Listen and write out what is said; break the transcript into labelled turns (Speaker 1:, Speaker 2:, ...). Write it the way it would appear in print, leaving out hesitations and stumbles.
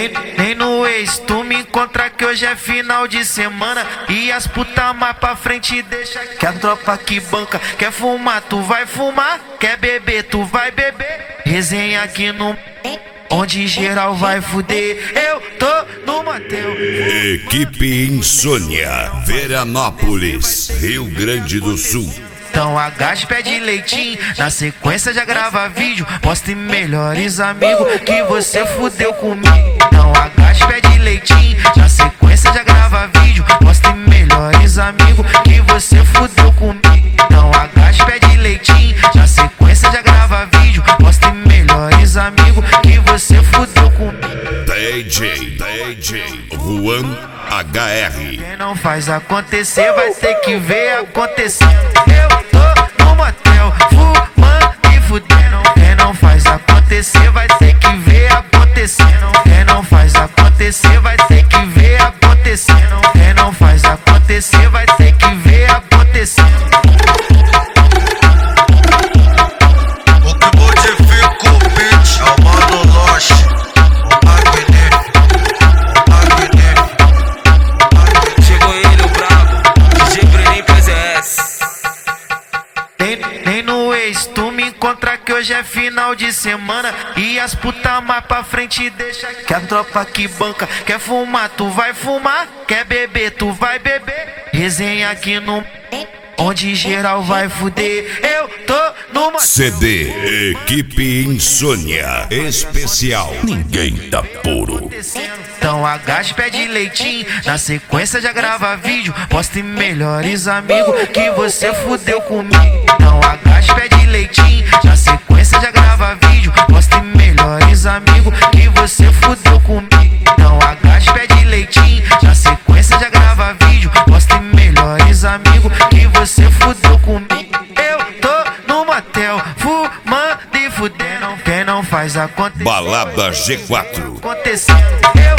Speaker 1: Nem no ex tu me encontra que hoje é final de semana. E as puta mais pra frente deixa que a tropa que banca. Quer fumar, tu vai fumar. Quer beber, tu vai beber. Resenha aqui no onde geral vai fuder. Eu tô no motel.
Speaker 2: Equipe Insônia, Veranópolis, Rio Grande do Sul.
Speaker 1: Então agacha, pede leitinho, na sequência já grava vídeo. Poste melhores amigos que você fudeu comigo. Então agacha, pede leitinho, na sequência já grava vídeo. Poste melhores amigos que você fudeu comigo. Então agacha, pede leitinho, na sequência já grava vídeo. Poste melhores amigos que você fudeu comigo.
Speaker 2: DJ Juan HR.
Speaker 1: Quem não faz acontecer vai ter que ver acontecendo. Eu tô no motel, fumando e fudendo. Quem não faz acontecer vai ter que ver acontecendo. Quem não faz acontecer vai ter que ver acontecendo. Quem não faz acontecer vai ter que ver acontecendo.
Speaker 3: O que modifica o beat é o Mano Loche.
Speaker 4: Chegou ele, o brabo, DJ Brenin PZS.
Speaker 1: Nem no ex tu me encontra que hoje é final de semana. E as puta mais pra frente deixa que a tropa que banca. Quer fumar, tu vai fumar. Quer beber, tu vai beber. Resenha aqui no onde geral vai fuder. Eu tô numa
Speaker 2: CD Equipe Insônia Especial. Ninguém tá puro.
Speaker 1: Então agacha, pede leitinho, na sequência já grava vídeo. Poste melhores amigos que você fudeu comigo. Então agacha, pede leitinho, na sequência já grava vídeo. Poste melhores amigos que você fudeu comigo. Então agacha, pede leitinho, na sequência já grava vídeo. Poste melhores amigos que você fudeu comigo. Eu tô no motel, fumando e fudendo. Quem não faz acontecer
Speaker 2: Balada G4.
Speaker 1: acontecendo.